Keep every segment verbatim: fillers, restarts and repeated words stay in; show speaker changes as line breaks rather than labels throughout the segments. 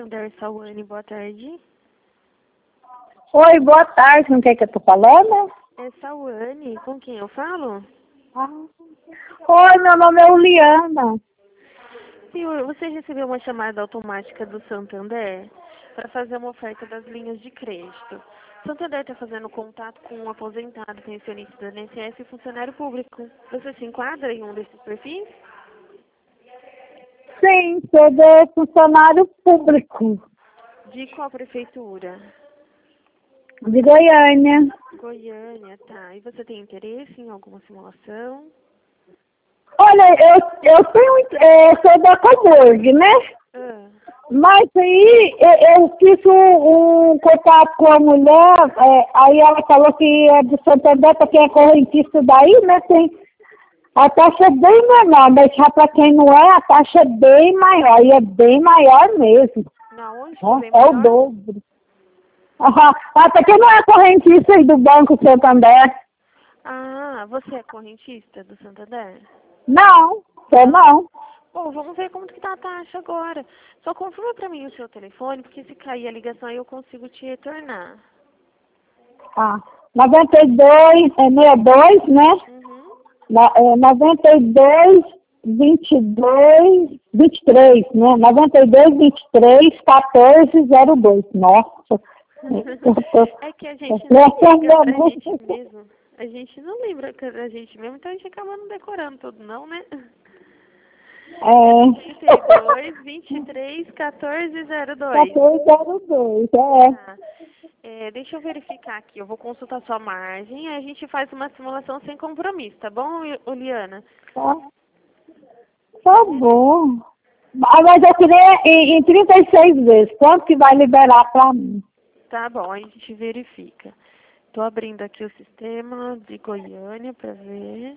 Santander, Sawane, boa tarde.
Oi, boa tarde, com quem que eu tô falando?
É Sawane, com quem eu falo?
Ah. Oi, meu nome é Uliana.
Senhor, você recebeu uma chamada automática do Santander para fazer uma oferta das linhas de crédito. Santander está fazendo contato com um aposentado, pensionista do I N S S e funcionário público. Você se enquadra em um desses perfis?
Sim, sou de funcionário público
De qual prefeitura?
de Goiânia.
Goiânia, tá. E você tem interesse em alguma simulação?
Olha, eu, eu tenho, é, sou da Coburg, né?
Ah,
Mas aí eu, eu fiz um, um contato com a mulher, é, aí ela falou que é do Santander, para quem é correntista daí, né? Tem a taxa é bem menor, mas já para quem não é, a taxa é bem maior, e é bem maior mesmo.
na onde que é bem
É, é o
maior?
dobro. Aham. Até que não é correntista aí do Banco Santander.
Ah, você é correntista do Santander?
Não, eu não.
Bom, vamos ver como que tá a taxa agora. Só confirma pra mim o seu telefone, porque se cair a ligação aí eu consigo te retornar.
Ah, noventa e dois, é sessenta e dois, né?
Uhum.
Na- é, noventa e dois, vinte e dois, vinte e três, né? noventa e dois, vinte e três, quatorze, zero dois. Nossa, eu tô,
É que a
eu
gente não liga pra gente
tô
mesmo. A gente não lembra que a gente mesmo, então a gente acaba não decorando tudo, não, né? É noventa e dois, vinte e três, quatorze, zero dois.
quatorze, zero dois, é.
Tá. É, deixa eu verificar aqui, eu vou consultar sua margem, aí a gente faz uma simulação sem compromisso, tá bom, Uliana?
Tá, tá bom. Ah, mas eu queria em, em trinta e seis vezes. Quanto que vai liberar pra mim?
Tá bom, aí a gente verifica. Tô abrindo aqui o sistema de Goiânia pra ver.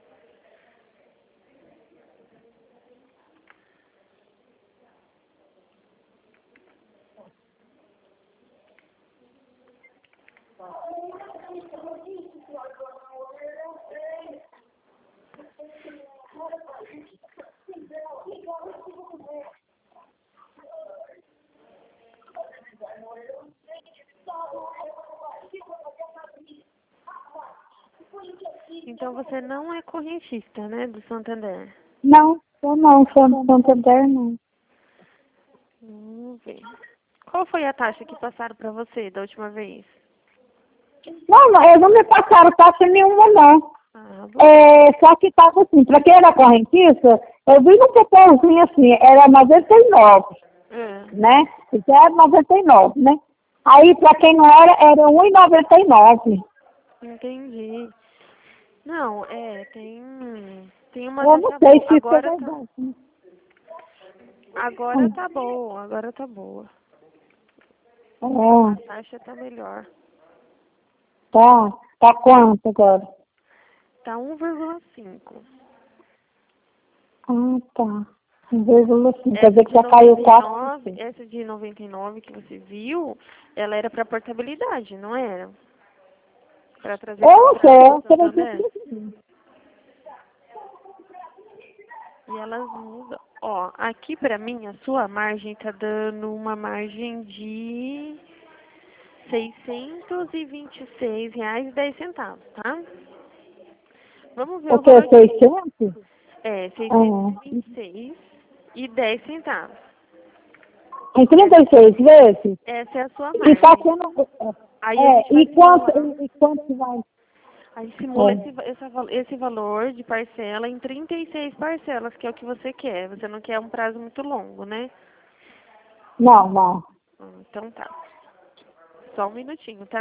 Então você não é correntista, né, do Santander?
Não, eu não, sou do Santander, não.
Vamos ver. Qual foi a taxa que passaram pra você da última vez?
Não, não, eles não me passaram taxa nenhuma, não.
Ah, bom.
É, só que estava assim, para quem era correntista, eu vi num papelzinho assim, era noventa e nove,
É,
né? Isso era noventa e nove, né? Aí, para quem não era, era um e noventa e nove.
entendi. Não, é, tem, tem uma
Eu não
taxa
sei
boa.
se isso é
Agora tá,
verdade. Né?
agora
Hum.
tá boa, agora tá boa. A
É,
taxa tá melhor.
tá. Tá quanto agora?
Tá um vírgula cinco.
Ah, tá. um vírgula cinco. Quer
Essa
dizer que
de
já caiu
noventa e
quatro por
nove,
cento.
essa de noventa e nove que você viu, ela era para portabilidade, não era? Para trazer para o
Eu sei,
extrato do
eu acredito
Santander.
que sim.
E elas mudam. Ó, aqui para mim a sua margem tá dando uma margem de seiscentos e vinte e seis reais e dez centavos, tá? Vamos ver
O
o
que?
valor que
seiscentos?
é seiscentos e
É.
vinte e seis e dez centavos.
Em trinta e seis vezes?
Essa é a sua
E tá
margem.
sendo.
Aí a gente
É,
vai
e quanto,
simular.
e, e quanto vai?
Aí simula esse,
É.
va- essa val- esse valor de parcela em trinta e seis parcelas, que é o que você quer. Você não quer um prazo muito longo, né?
Não, não.
Hum, Então tá. Só um minutinho, tá?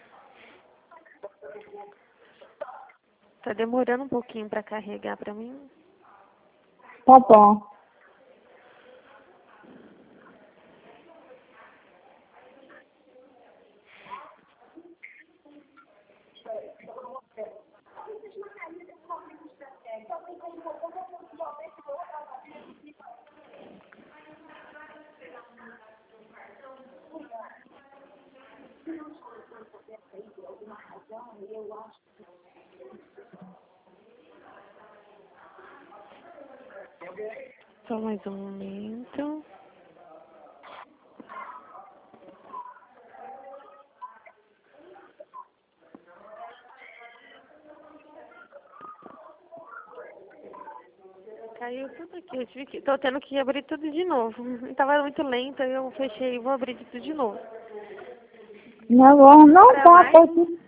Tá demorando um pouquinho pra carregar pra mim.
Tá bom.
Só mais um momento. caiu tudo aqui. Eu tive que, tô tendo que abrir tudo de novo. Tava muito lenta, eu fechei e vou abrir tudo de novo.
Não, não, não
Pra
tá,
mais?
tá aqui.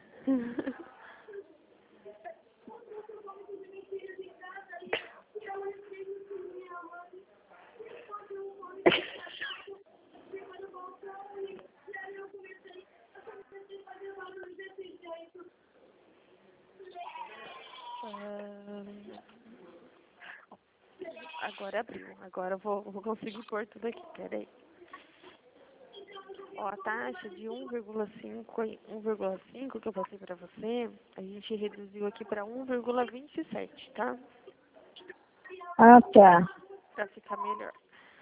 Ah, agora abriu. Agora eu vou, vou conseguir pôr tudo aqui. Peraí. Ó, a taxa de um vírgula cinco e um vírgula cinco que eu passei pra você, a gente reduziu aqui pra um vírgula vinte e sete, tá?
Ah, tá.
Pra ficar melhor.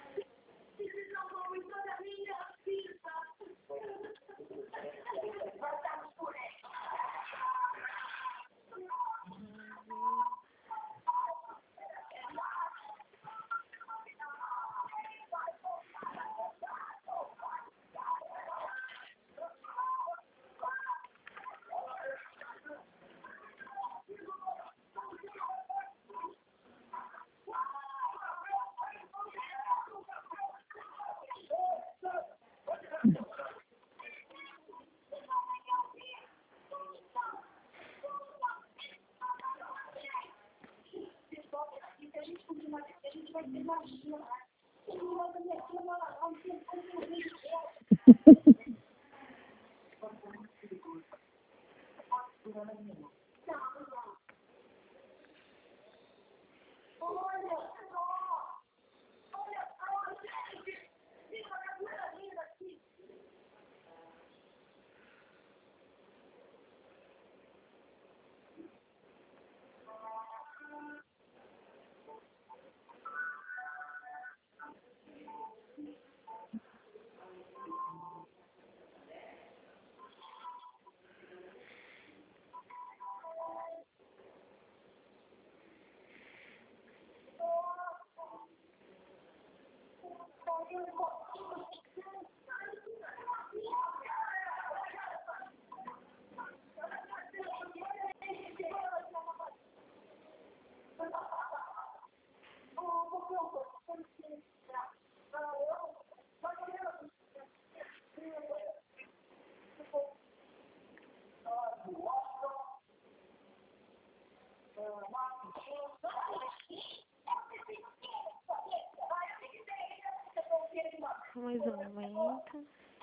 Mais um momento.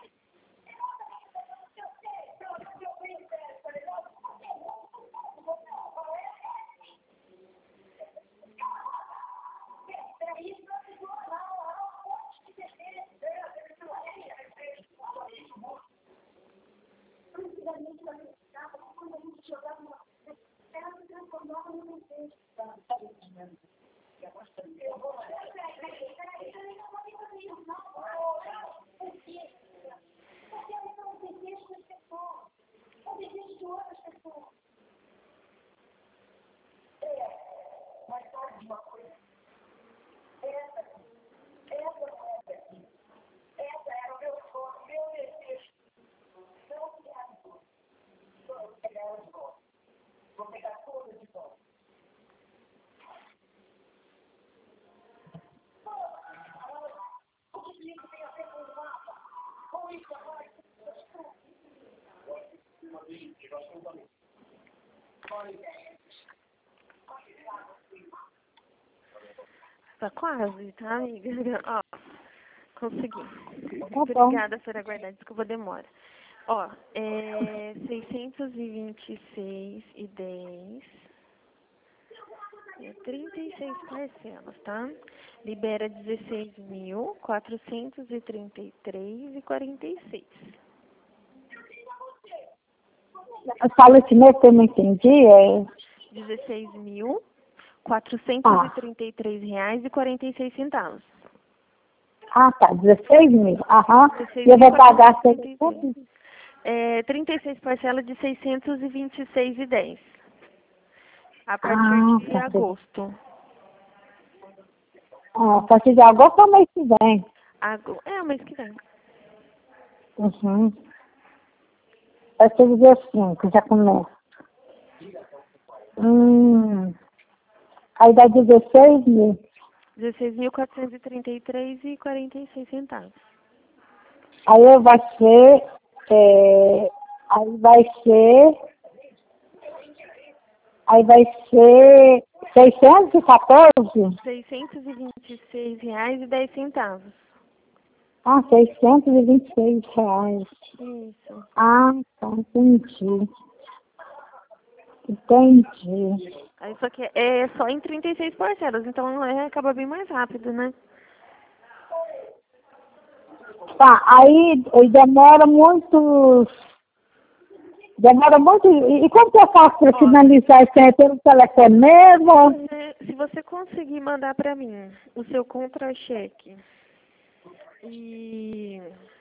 Tá quase, tá, amiga? Ó, consegui.
Tá
Obrigada por aguardar, desculpa a demora. Ó, é seiscentos e vinte e seis e dez. É trinta e seis parcelas, tá? Libera dezesseis mil quatrocentos e trinta e três e quarenta e seis.
Fala esse mês que eu não entendi. É...
dezesseis mil quatrocentos e trinta e três reais e quarenta e seis centavos.
Ah, tá. dezesseis mil. Aham.
dezesseis
E eu
mil
vou pagar
quatrocentos e trinta e
seiscentos.
três. É, trinta e seis parcelas de seiscentos e vinte e seis e dez. A partir
Ah,
de
tá.
agosto.
Ah, a partir de agosto ou mês que vem?
Ago... É, o mês que vem.
Uhum. Vai ser dia cinco, já começa. Hum. Aí dá dezesseis mil.
dezesseis mil quatrocentos e trinta e três reais e quarenta e seis centavos.
Aí vai ser, é, aí vai ser, aí vai ser seiscentos e quatorze?
seiscentos e vinte e seis reais e dez centavos.
Ah, seiscentos e vinte e seis reais.
Isso.
Ah, tá, entendi. Entendi.
Aí só que é só em trinta e seis parcelas, então é, acaba bem mais rápido, né?
Tá, aí aí demora muito, demora muito, e e como que eu faço para
Ó,
finalizar isso aí? Pelo telefone mesmo?
você, se você conseguir mandar pra mim o seu contra-cheque e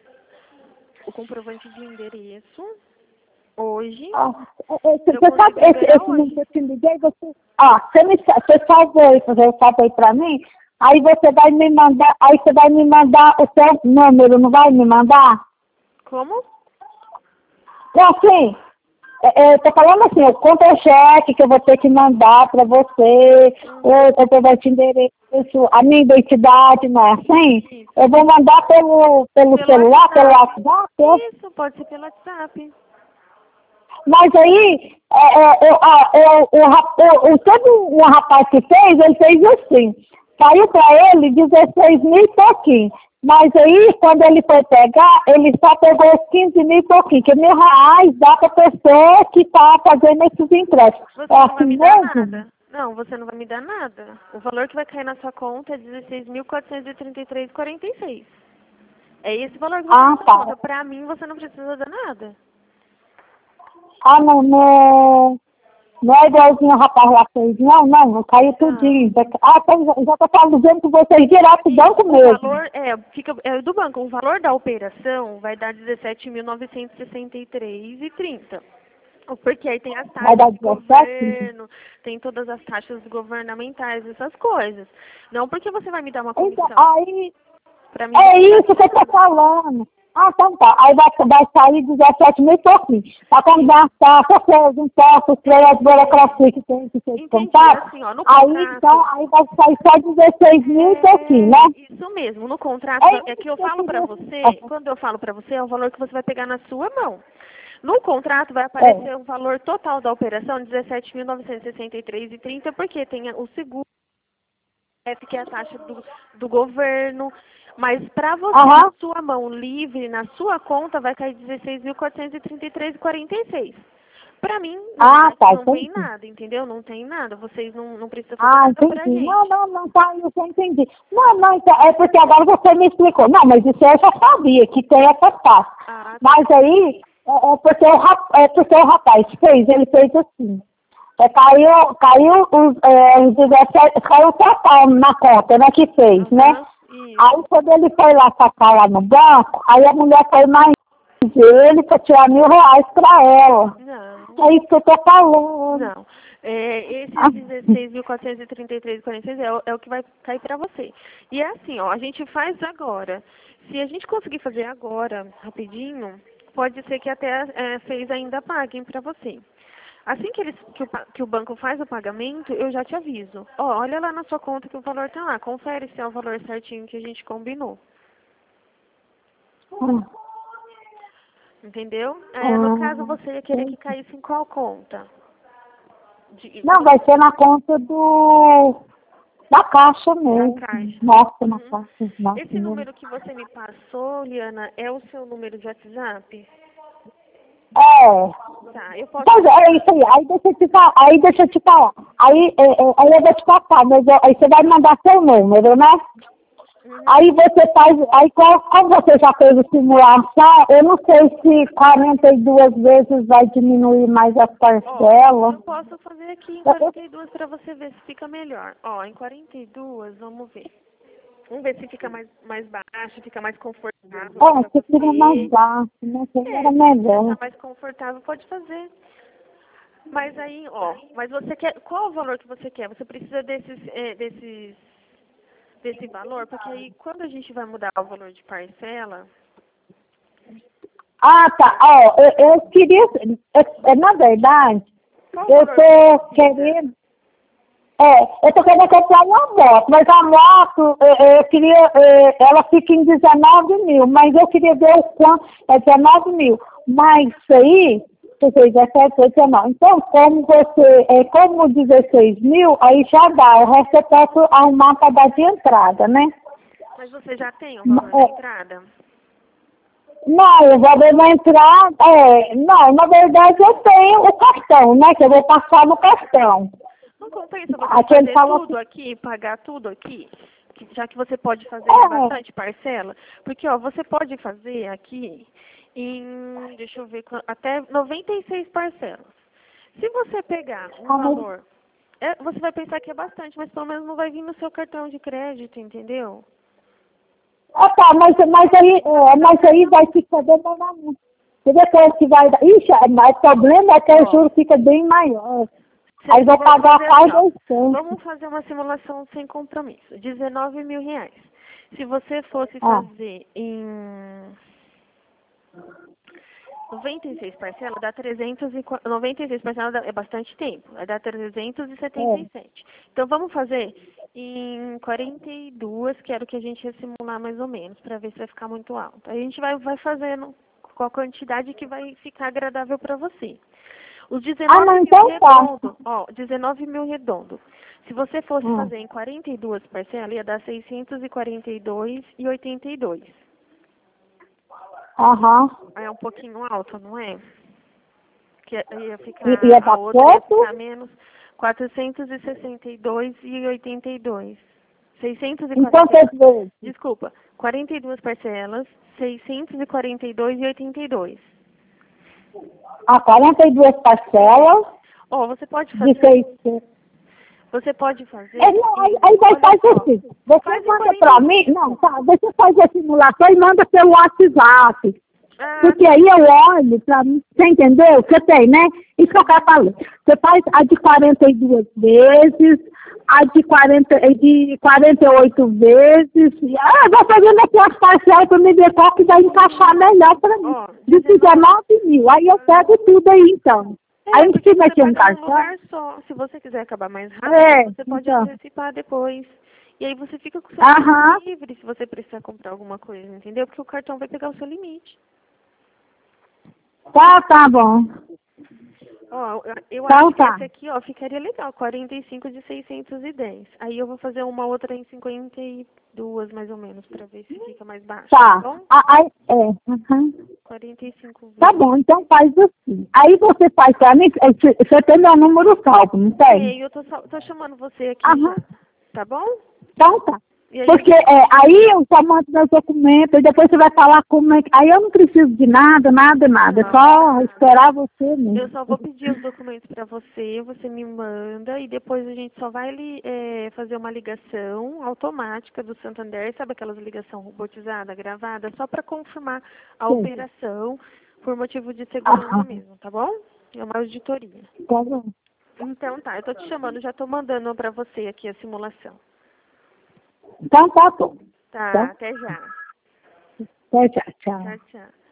o comprovante de endereço hoje,
Ó, esse-
eu
você
consigo
sabe, esse,
liberar
esse número
hoje.
que eu te liguei, você, ó, você, me, sa- você salva aí, você salva aí pra mim, aí você vai me mandar, aí você vai me mandar o seu número, não vai me mandar?
Como?
É assim, é, é, tô falando assim, o contra-cheque que eu vou ter que mandar para você,
Uhum.
o comprovante de endereço, a minha identidade, não é assim?
Isso.
Eu vou mandar pelo, pelo
Pelo
celular, pelo
WhatsApp.
WhatsApp, é?
Isso, pode ser pelo WhatsApp.
Mas aí, é, é, eu, a- eu, o, rap- o, o, todo o rapaz que fez, ele fez assim, saiu para ele dezesseis mil e pouquinho. Mas aí, quando ele foi pegar, ele só pegou os quinze mil e pouquinho, que mil reais dá para pessoa que está fazendo esses empréstimos.
Você
É
não vai
assim
me dar
mesmo?
nada. Não, você não vai me dar nada. O valor que vai cair na sua conta é dezesseis mil quatrocentos e trinta e três reais e quarenta e seis centavos. É esse valor que vai cair
Ah,
na sua
tá.
conta. Pra mim, você não precisa dar nada.
Ah, não, não, não é igualzinho o rapaz lá fez. Não, não, não caiu
Não.
tudinho. Ah, então já já estou falando com vocês direto do banco
O
mesmo.
valor é, fica, é do banco. O valor da operação vai dar dezessete mil novecentos e sessenta e três reais e trinta centavos. Porque aí tem as
Vai dar
taxas do
dezessete?
governo, tem todas as taxas governamentais, essas coisas. Não porque você vai me dar uma
Então,
comissão.
aí,
Pra mim,
é
você não
isso que
vai
eu
me dar
tô
nada.
falando. Ah, então tá. Aí vai, vai sair dezessete mil e pouquinho. Pra quando gastar, essas impostos, as burocracia que tem que ser
Entendi.
descontado,
Assim, ó, no
aí então,
contrato,
aí vai sair só dezesseis mil e pouquinho, né?
é isso mesmo. No contrato,
É
é
isso
que eu
que eu
falo pra
queria.
você, quando eu falo pra você, é o valor que você vai pegar na sua mão. No contrato vai
É.
aparecer o valor total da operação, dezessete mil novecentos e sessenta e três reais e trinta centavos, porque tem o seguro, que é a taxa do, do governo. Mas para você, na
Aham.
sua mão livre, na sua conta, vai cair dezesseis mil quatrocentos e trinta e três reais e quarenta e seis centavos. Para mim, não,
Ah,
vai,
tá,
não tem
entendi.
nada, entendeu? Não tem nada. Vocês não, não precisam fazer
Ah,
nada pra
entendi. Não,
gente.
não, não, tá, eu já entendi. Não, não, então, é porque agora você me explicou. Não, mas isso eu já sabia, que tem essa taxa.
Ah, tá.
Mas aí, é, é, porque o, rap- é porque o rapaz fez, ele fez assim. É, caiu, caiu os, é, os dezessete, caiu total na conta, né, que fez, né?
Aham,
Aí
isso.
quando ele foi lá sacar lá no banco, aí a mulher foi mais ele para tirar mil reais para ela.
Não,
É isso que eu tô falando.
não. É,
Ah,
esses dezesseis mil quatrocentos e trinta e três reais e quarenta e seis centavos é, o- é o que vai cair para você. E é assim, ó, a gente faz agora. Se a gente conseguir fazer agora, rapidinho, pode ser que até é, fez ainda paguem para você. Assim que, eles, que, o, pa- que o banco faz o pagamento, eu já te aviso. Ó, olha lá na sua conta que o valor tá lá. Confere se é o valor certinho que a gente combinou.
ah,
Entendeu? É, no caso,
ah,
você ia querer que caísse em qual conta? De,
não, vai ser na conta do da caixa
da
mesmo.
caixa.
Nossa, na
Uhum.
caixa. Nossa,
Esse
mesmo.
número que você me passou, Liana, é o seu número de WhatsApp?
É.
Tá, eu posso
Pois é, é
mandar.
isso aí. Aí deixa eu te falar. Aí deixa eu te falar. Aí, é, é, aí eu vou te passar, mas eu- aí você vai mandar seu número, né?
Uhum.
Aí você faz, aí qual- como você já fez a simulação, eu não sei se quarenta e duas vezes vai diminuir mais as
Ó,
parcelas.
eu posso fazer aqui em
Eu- eu-
quarenta e duas para você ver se fica melhor. Ó, em quarenta e duas, vamos ver. Vamos ver se fica mais, mais baixo, fica mais confortável
É,
para
se tira mais
você.
baixo, né? Que
É,
era
se você
melhor.
tá mais confortável, pode fazer. Mas aí, ó, mas você quer, qual o valor que você quer? Você precisa desses, é, desses, desse valor? Porque aí, quando a gente vai mudar o valor de parcela,
Ah, tá. Ó, eu, eu queria, é, é, na verdade,
qual o
eu
valor que você
tô
precisa?
querendo, É, eu tô querendo comprar uma moto, mas a moto, eu, eu queria, é, ela fica em dezenove mil, mas eu queria ver o quanto, é dezenove mil, mas isso aí, dezessete, dezenove. Então, como você, é, como dezesseis mil, aí já dá, o resto eu posso arrumar para dar de entrada, né?
Mas você já tem o valor da entrada?
Não, o valor da entrada, é, não, na verdade eu tenho o cartão, né, que eu vou passar no cartão.
Não compensa você
Aqui ele
fazer
falou
tudo
que...
aqui, pagar tudo aqui, que- já que você pode fazer
É,
em bastante parcela? Porque, ó, você pode fazer aqui em, deixa eu ver, qua- até noventa e seis parcelas. Se você pegar um
ah, mas,
valor, é, você vai pensar que é bastante, mas pelo menos não vai vir no seu cartão de crédito, entendeu?
ah, tá, mas, mas aí, é, mas aí vai ficar demorando. Você vê quanto que vai dar? Ixi, é, mas o problema é que o
Ó,
juro fica bem maior.
Cê-
Aí vou
vamos
pagar
fazer
quase
assim, ó.
oitocentos.
Vamos fazer uma simulação sem compromisso. dezenove mil reais. Se você fosse
Ah,
fazer em noventa e seis parcelas, dá trezentos e qua- noventa e seis parcelas dá- é bastante tempo. Vai dar trezentos e setenta
é.
e sete. Então vamos fazer em quarenta e duas, que era o que a gente ia simular mais ou menos, para ver se vai ficar muito alto. Aí a gente vai, vai fazendo com a quantidade que vai ficar agradável para você. Os
Ah,
dezenove
não,
mil
então tá.
redondo, ó, dezenove mil redondo. Se você fosse
Hum.
fazer em quarenta e duas parcelas, ia dar seiscentos e quarenta e dois e oitenta e dois.
Aham.
É um pouquinho alto, não é? Que ia
E,
ficar,
ia
a
dar
outra ia
quanto?
ficar menos quatrocentos e sessenta e dois e oitenta e dois. seiscentos e
Em
quarenta e
quantas
dois.
vezes?
Desculpa, quarenta e duas parcelas, seiscentos e quarenta e dois e oitenta e dois.
Ah, quarenta e duas parcelas
Ó, você pode
de
fazer,
seiscentos.
você pode fazer
É, não, aí,
em,
aí vai
olha
fazer
só,
assim. Você
faz em
manda pra
quarenta e
mim, não,
cinco.
tá, você faz a simulação e manda pelo WhatsApp.
Ah,
Porque aí eu olho pra mim, você entendeu? Você tem, né? Isso que eu quero falar. Você faz a de quarenta e duas vezes, a de, quarenta, de quarenta e oito vezes. Ah, eu vou fazendo aqui as parcelas pra me ver qual que vai encaixar melhor pra mim.
ó,
De dezenove mil. Aí eu pego tudo aí, então. Aí
É,
não
porque
precisa
você
aqui um
paga num
cartão.
lugar só. Se você quiser acabar mais rápido,
É,
você pode
então.
antecipar depois. E aí você fica com o seu
Aham.
tempo livre se você precisar comprar alguma coisa, entendeu? Porque o cartão vai pegar o seu limite.
Tá, tá bom.
Ó, eu, eu
Então
acho que
tá.
esse aqui, ó, ficaria legal, quarenta e cinco de seiscentos e dez. Aí eu vou fazer uma outra em cinquenta e duas, mais ou menos, pra ver se fica mais baixo, tá
Tá.
bom?
Ah, aí, é. Uhum.
quarenta e cinco
Tá
vezes.
bom, então faz assim. Aí você faz pra mim, é, você você tem meu número salvo, não tem?
Ei, eu tô, só- tô chamando você aqui
Aham.
já, tá bom?
Então tá.
E aí a
Porque
gente
é, aí eu só mando meus documentos, e depois você vai falar como é que... Aí eu não preciso de nada, nada, nada. É
não,
só
nada.
esperar você
Eu
mesmo.
só vou pedir os documentos para você, você me manda e depois a gente só vai li- eh, fazer uma ligação automática do Santander, sabe aquelas ligação robotizada, gravada, só para confirmar a
Sim.
operação por motivo de segurança
Aham.
mesmo, tá bom? É uma auditoria.
Tá bom.
Então tá, eu tô te chamando, já tô mandando para você aqui a simulação.
Então tá bom.
Tá,
Tá?
até já.
Até já, tchau.
Tchau, tchau.